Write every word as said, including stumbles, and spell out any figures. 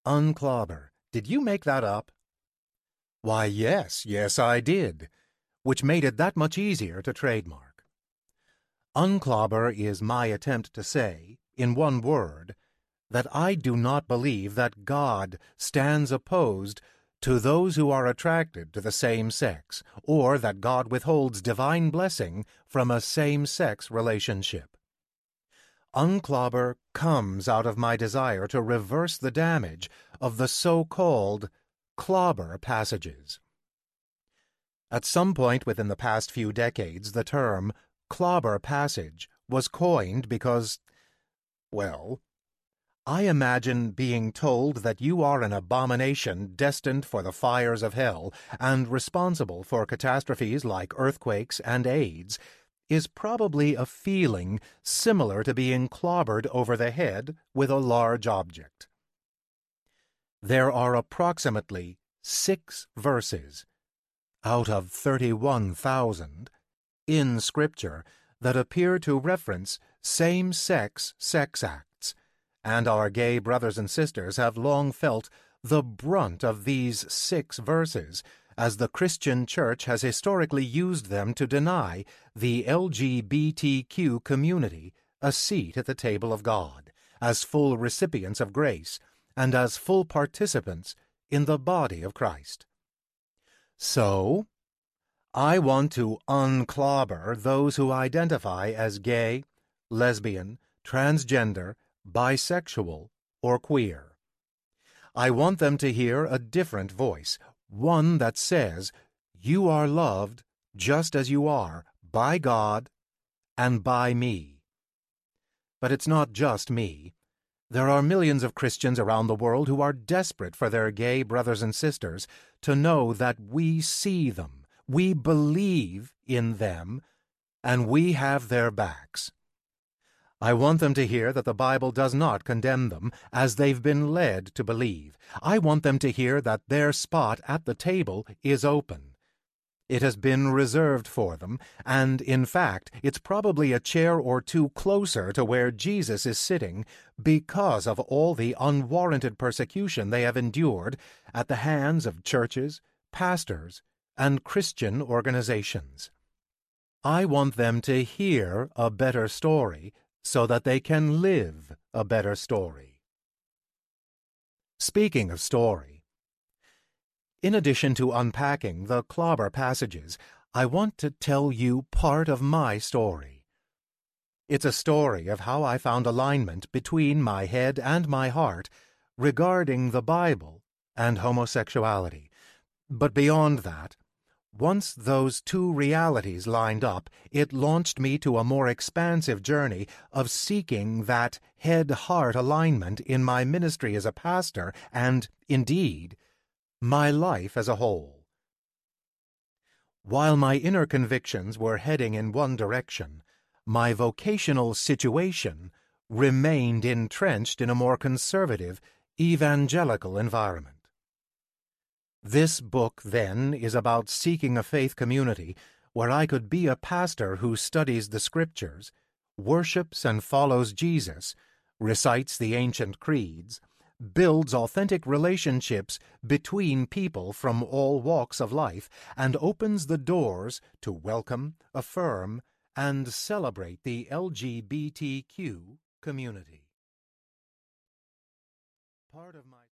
Unclobber, did you make that up? Why, yes, yes, I did, which made it that much easier to trademark. Unclobber is my attempt to say, in one word, that I do not believe that God stands opposed to those who are attracted to the same sex, or that God withholds divine blessing from a same-sex relationship. Unclobber comes out of my desire to reverse the damage of the so-called clobber passages. At some point within the past few decades, the term clobber passage was coined because, well, I imagine being told that you are an abomination destined for the fires of hell and responsible for catastrophes like earthquakes and AIDS is probably a feeling similar to being clobbered over the head with a large object. There are approximately six verses out of thirty-one thousand in Scripture that appear to reference same-sex sex acts, and our gay brothers and sisters have long felt the brunt of these six verses, as the Christian Church has historically used them to deny the L G B T Q community a seat at the table of God, as full recipients of grace, and as full participants in the body of Christ. So, I want to unclobber those who identify as gay, lesbian, transgender, bisexual, or queer. I want them to hear a different voice, one that says, you are loved just as you are, by God and by me. But it's not just me. There are millions of Christians around the world who are desperate for their gay brothers and sisters to know that we see them, we believe in them, and we have their backs. I want them to hear that the Bible does not condemn them, as they've been led to believe. I want them to hear that their spot at the table is open. It has been reserved for them, and, in fact, it's probably a chair or two closer to where Jesus is sitting because of all the unwarranted persecution they have endured at the hands of churches, pastors, and Christian organizations. I want them to hear a better story so that they can live a better story. Speaking of story, in addition to unpacking the clobber passages, I want to tell you part of my story. It's a story of how I found alignment between my head and my heart regarding the Bible and homosexuality. But beyond that, once those two realities lined up, it launched me to a more expansive journey of seeking that head-heart alignment in my ministry as a pastor and, indeed, my life as a whole. While my inner convictions were heading in one direction, my vocational situation remained entrenched in a more conservative, evangelical environment. This book, then, is about seeking a faith community where I could be a pastor who studies the Scriptures, worships and follows Jesus, recites the ancient creeds, builds authentic relationships between people from all walks of life, and opens the doors to welcome, affirm, and celebrate the L G B T Q community. Part of my